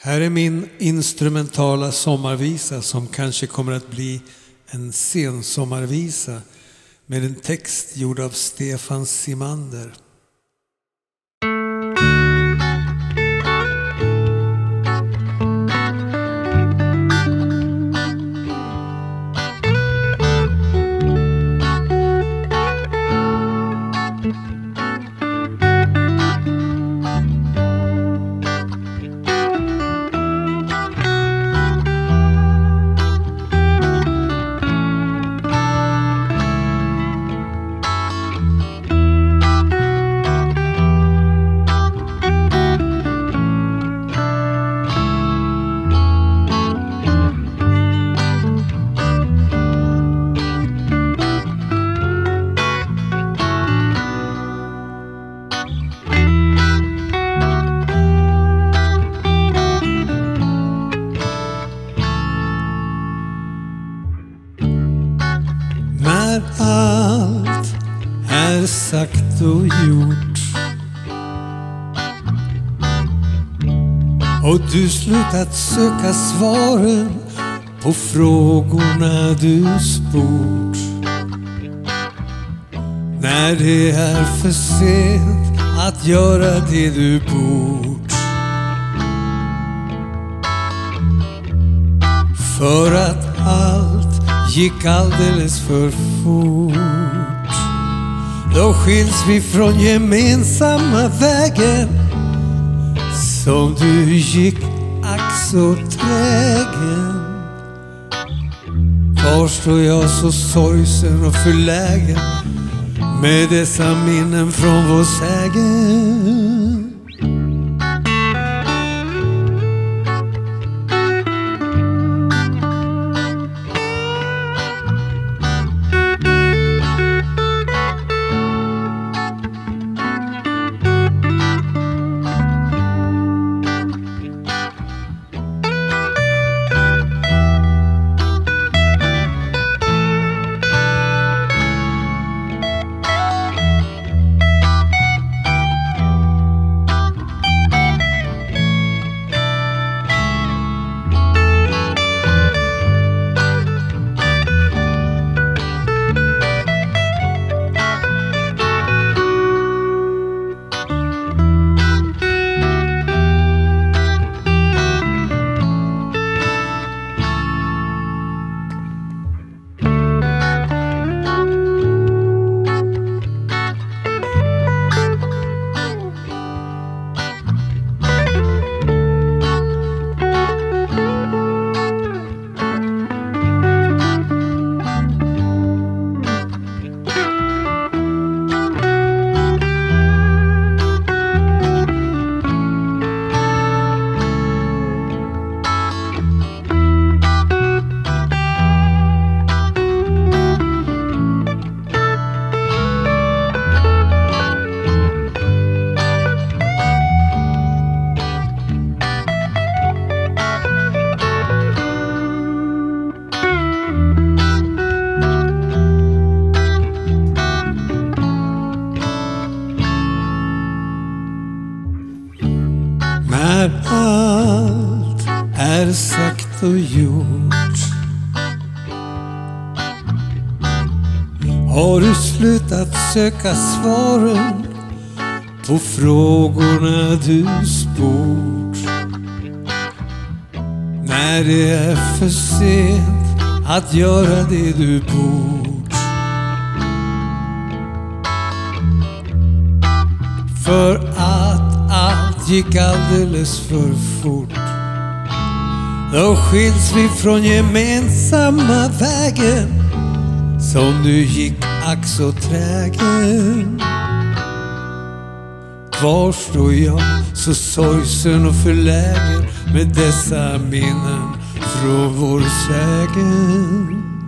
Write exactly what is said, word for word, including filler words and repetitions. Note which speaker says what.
Speaker 1: Här är min instrumentala sommarvisa som kanske kommer att bli en sensommarvisa med en text gjord av Stefan Simander. När allt är sagt och gjort och du slutat söka svaren på frågorna du sport, när det är för sent att göra det du bort, för att allt gick alldeles för fort. Då skiljs vi från gemensamma vägen som du gick ack så trägen. Kvar står jag så sorgsen och förlägen med dessa minnen från vår sägen. När allt är sagt och gjort har du slutat söka svaren på frågorna du sport, när det är för sent att göra det du bort, för att allt gick alldeles för fort. Då skiljs vi från gemensamma vägen som du gick ack så trägen. Kvar står jag så sorgsen och förlägen med dessa minnen från vår sägen.